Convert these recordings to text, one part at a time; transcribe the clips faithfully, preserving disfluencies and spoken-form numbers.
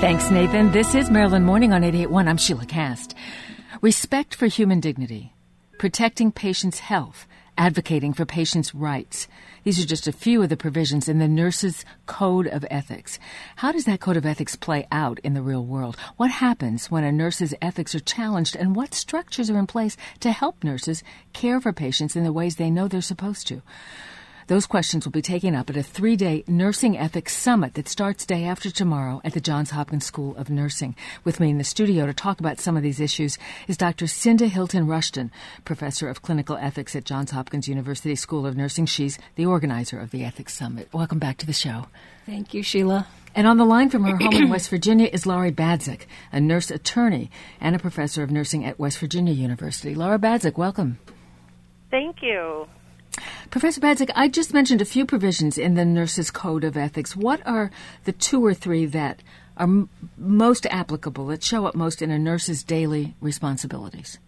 Thanks, Nathan. This is Maryland Morning on eighty-eight point one. I'm Sheila Cast. Respect for human dignity, protecting patients' health, advocating for patients' rights. These are just a few of the provisions in the Nurses' Code of Ethics. How does that Code of Ethics play out in the real world? What happens when a nurse's ethics are challenged, and what structures are in place to help nurses care for patients in the ways they know they're supposed to? Those questions will be taken up at a three-day Nursing Ethics Summit that starts day after tomorrow at the Johns Hopkins School of Nursing. With me in the studio to talk about some of these issues is Doctor Cinda Hilton Rushton, Professor of Clinical Ethics at Johns Hopkins University School of Nursing. She's the organizer of the Ethics Summit. Welcome back to the show. Thank you, Sheila. And on the line from her home in West Virginia is Laurie Badzik, a nurse attorney and a professor of nursing at West Virginia University. Laura Badzik, welcome. Thank you. Professor Badzik, I just mentioned a few provisions in the Nurses' Code of Ethics. What are the two or three that are m- most applicable, that show up most in a nurse's daily responsibilities?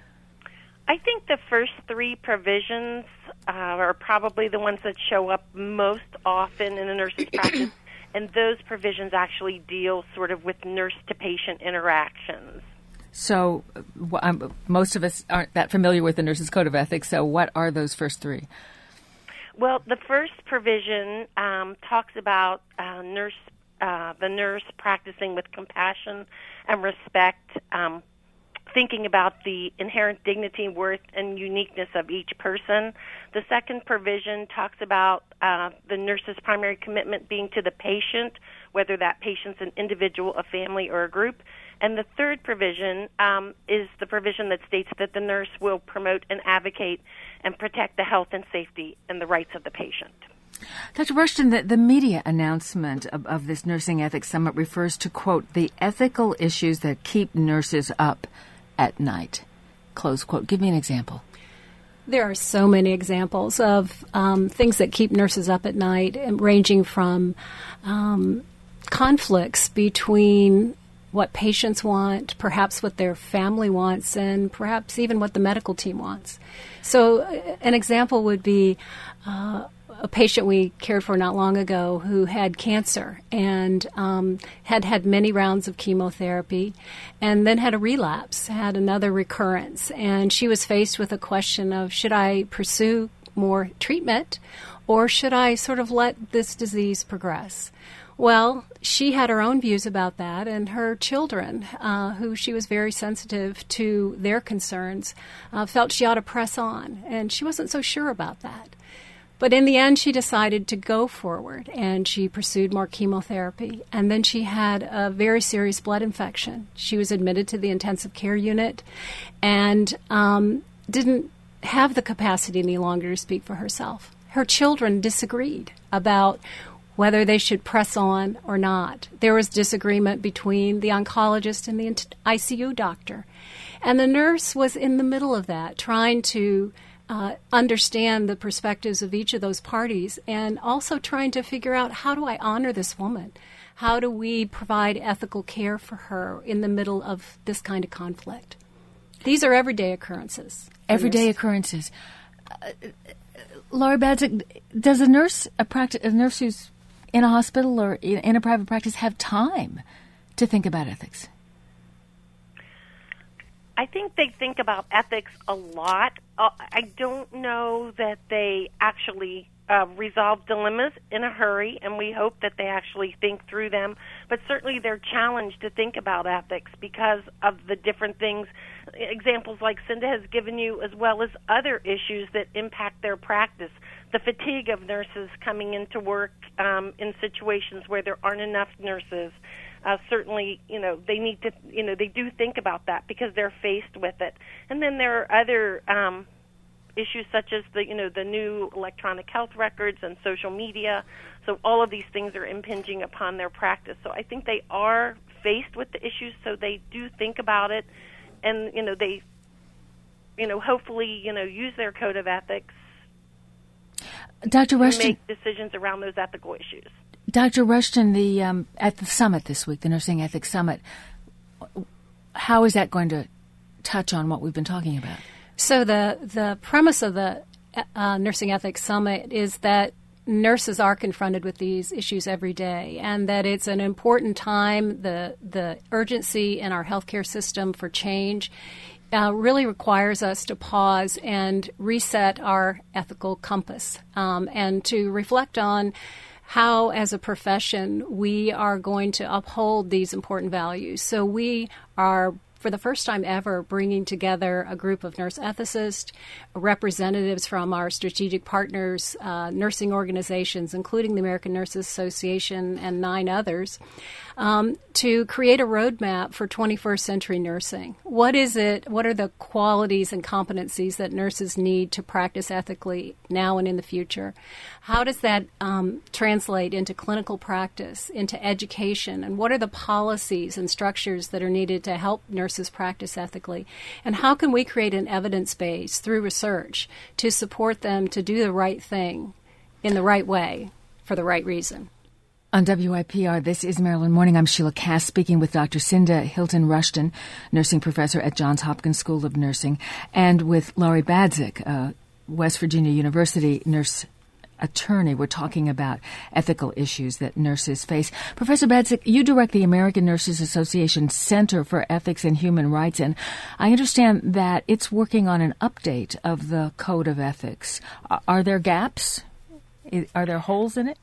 I think the first three provisions uh, are probably the ones that show up most often in a nurse's practice, and those provisions actually deal sort of with nurse-to-patient interactions. So um, most of us aren't that familiar with the Nurses' Code of Ethics, so what are those first three? Well, the first provision um, talks about uh, nurse, uh, the nurse practicing with compassion and respect, um, thinking about the inherent dignity, worth, and uniqueness of each person. The second provision talks about uh, the nurse's primary commitment being to the patient, whether that patient's an individual, a family, or a group. And the third provision um, is the provision that states that the nurse will promote and advocate and protect the health and safety and the rights of the patient. Doctor Rushton, the, the media announcement of, of this Nursing Ethics Summit refers to, quote, the ethical issues that keep nurses up at night, close quote. Give me an example. There are so many examples of um, things that keep nurses up at night, ranging from um, conflicts between what patients want, perhaps what their family wants, and perhaps even what the medical team wants. So uh, an example would be uh, a patient we cared for not long ago who had cancer and um, had had many rounds of chemotherapy and then had a relapse, had another recurrence. And she was faced with a question of, should I pursue more treatment or should I sort of let this disease progress? Well, she had her own views about that, and her children, uh, who she was very sensitive to their concerns, uh, felt she ought to press on, and she wasn't so sure about that. But in the end, she decided to go forward, and she pursued more chemotherapy, and then she had a very serious blood infection. She was admitted to the intensive care unit and um, didn't have the capacity any longer to speak for herself. Her children disagreed about whether they should press on or not. There was disagreement between the oncologist and the I C U doctor. And the nurse was in the middle of that, trying to uh, understand the perspectives of each of those parties and also trying to figure out, how do I honor this woman? How do we provide ethical care for her in the middle of this kind of conflict? These are everyday occurrences. Everyday nurses. occurrences. Uh, Laura Badzik, does a nurse, a, practi- a nurse who's in a hospital or in a private practice have time to think about ethics? I think they think about ethics a lot. Uh, I don't know that they actually uh, resolve dilemmas in a hurry, and we hope that they actually think through them. But certainly they're challenged to think about ethics because of the different things, examples like Cinda has given you, as well as other issues that impact their practice. The fatigue of nurses coming into work um, in situations where there aren't enough nurses. Uh, certainly, you know, they need to, you know, they do think about that because they're faced with it. And then there are other um, issues such as the, you know, the new electronic health records and social media. So all of these things are impinging upon their practice. So I think they are faced with the issues, so they do think about it, and you know, they, you know, hopefully, you know, use their code of ethics. Doctor Rushton, make decisions around those ethical issues. Doctor Rushton, the um, at the summit this week, the Nursing Ethics Summit, how is that going to touch on what we've been talking about? So the the premise of the uh, Nursing Ethics Summit is that nurses are confronted with these issues every day, and that it's an important time. The the urgency in our healthcare system for change uh, really requires us to pause and reset our ethical compass, um, and to reflect on how, as a profession, we are going to uphold these important values. So we are, for the first time ever, bringing together a group of nurse ethicists, representatives from our strategic partners, uh, nursing organizations, including the American Nurses Association and nine others, um, to create a roadmap for twenty-first century nursing. What is it? What are the qualities and competencies that nurses need to practice ethically now and in the future? How does that um, translate into clinical practice, into education, and what are the policies and structures that are needed to help nurses practice ethically? And how can we create an evidence base through research to support them to do the right thing in the right way for the right reason? On W I P R, this is Maryland Morning. I'm Sheila Cass, speaking with Doctor Cinda Hilton Rushton, nursing professor at Johns Hopkins School of Nursing, and with Laurie Badzik, uh, West Virginia University nurse attorney. We're talking about ethical issues that nurses face. Professor Badzik, you direct the American Nurses Association Center for Ethics and Human Rights, and I understand that it's working on an update of the Code of Ethics. Are there gaps? Are there holes in it?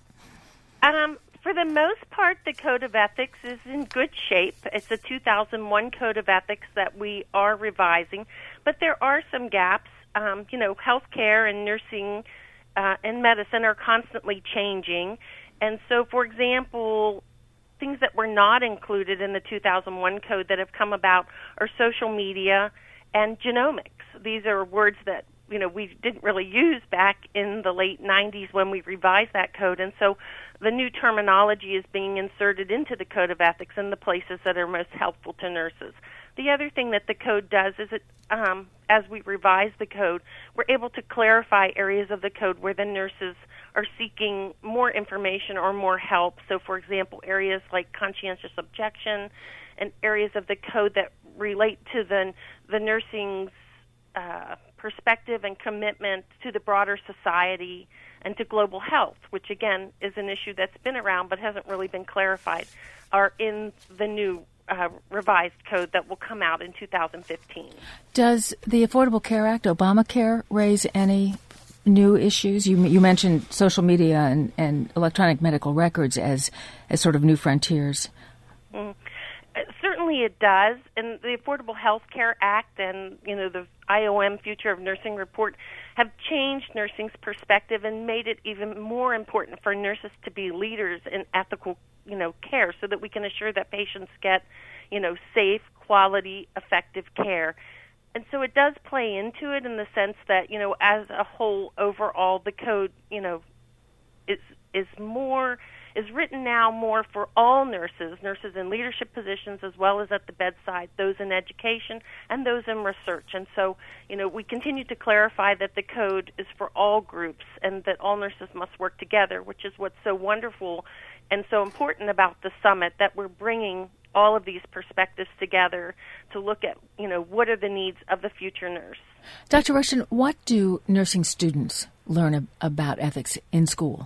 Um. For the most part, the Code of Ethics is in good shape. It's a two thousand one Code of Ethics that we are revising, but there are some gaps. Um, you know, healthcare and nursing uh, and medicine are constantly changing. And so, for example, things that were not included in the two thousand one Code that have come about are social media and genomics. These are words that you know, we didn't really use back in the late nineties when we revised that code. And so the new terminology is being inserted into the Code of Ethics in the places that are most helpful to nurses. The other thing that the code does is it, um, as we revise the code, we're able to clarify areas of the code where the nurses are seeking more information or more help. So, for example, areas like conscientious objection and areas of the code that relate to the, the nursing's uh, perspective and commitment to the broader society and to global health, which, again, is an issue that's been around but hasn't really been clarified, are in the new uh, revised code that will come out in two thousand fifteen. Does the Affordable Care Act, Obamacare, raise any new issues? You, you mentioned social media and, and electronic medical records as, as sort of new frontiers. Mm. Certainly it does, and the Affordable Health Care Act and, you know, the I O M Future of Nursing Report have changed nursing's perspective and made it even more important for nurses to be leaders in ethical, you know, care so that we can assure that patients get, you know, safe, quality, effective care. And so it does play into it in the sense that, you know, as a whole, overall, the code, you know, is is more is written now more for all nurses, nurses in leadership positions as well as at the bedside, those in education and those in research. And so, you know, we continue to clarify that the code is for all groups and that all nurses must work together, which is what's so wonderful and so important about the summit, that we're bringing all of these perspectives together to look at, you know, what are the needs of the future nurse. Doctor Rushton, what do nursing students learn ab- about ethics in school?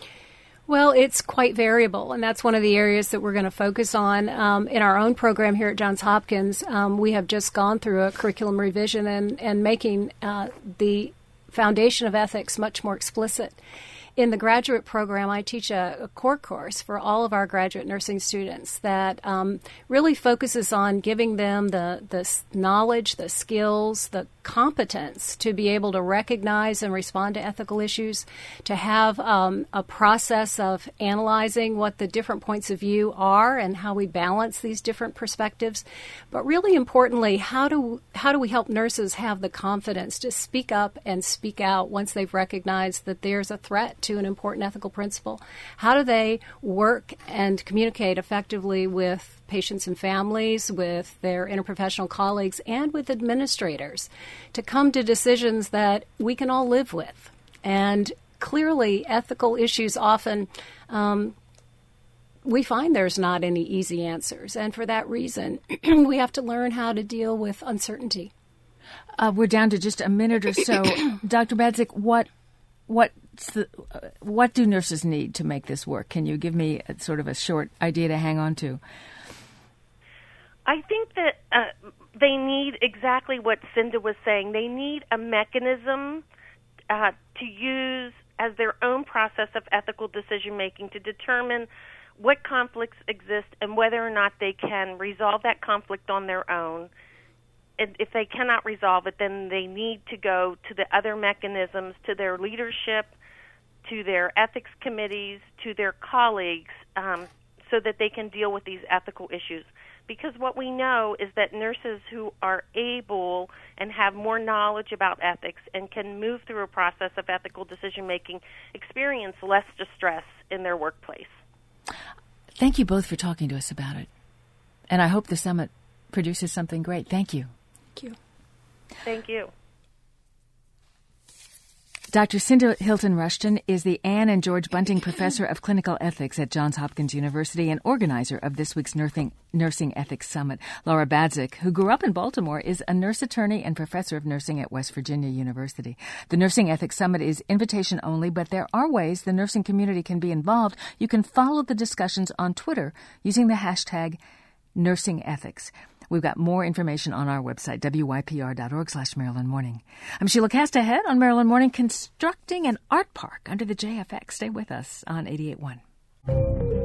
Well, it's quite variable, and that's one of the areas that we're going to focus on. Um, in our own program here at Johns Hopkins, um, we have just gone through a curriculum revision and, and making uh, the foundation of ethics much more explicit. In the graduate program, I teach a, a core course for all of our graduate nursing students that um, really focuses on giving them the, the knowledge, the skills, the competence to be able to recognize and respond to ethical issues, to have um, a process of analyzing what the different points of view are and how we balance these different perspectives. But really importantly, how do how do we help nurses have the confidence to speak up and speak out once they've recognized that there's a threat to an important ethical principle? How do they work and communicate effectively with patients and families, with their interprofessional colleagues, and with administrators to come to decisions that we can all live with? And clearly, ethical issues often, um, we find there's not any easy answers. And for that reason, we have to learn how to deal with uncertainty. Uh, we're down to just a minute or so. Doctor Badzik, what what what's the uh, what do nurses need to make this work? Can you give me a, sort of a short idea to hang on to? I think that uh, they need exactly what Cinda was saying. They need a mechanism uh, to use as their own process of ethical decision-making to determine what conflicts exist and whether or not they can resolve that conflict on their own. And if they cannot resolve it, then they need to go to the other mechanisms, to their leadership, to their ethics committees, to their colleagues, um, so that they can deal with these ethical issues. Because what we know is that nurses who are able and have more knowledge about ethics and can move through a process of ethical decision-making experience less distress in their workplace. Thank you both for talking to us about it. And I hope the summit produces something great. Thank you. Thank you. Thank you. Doctor Cinda Hilton Rushton is the Anne and George Bunting Professor of Clinical Ethics at Johns Hopkins University and organizer of this week's Nursing, Nursing Ethics Summit. Laura Badzik, who grew up in Baltimore, is a nurse attorney and professor of nursing at West Virginia University. The Nursing Ethics Summit is invitation only, but there are ways the nursing community can be involved. You can follow the discussions on Twitter using the hashtag Nursing Ethics. We've got more information on our website, W Y P R dot org slash Maryland Morning. I'm Sheila Cast ahead on Maryland Morning, constructing an art park under the J F X. Stay with us on eighty-eight point one.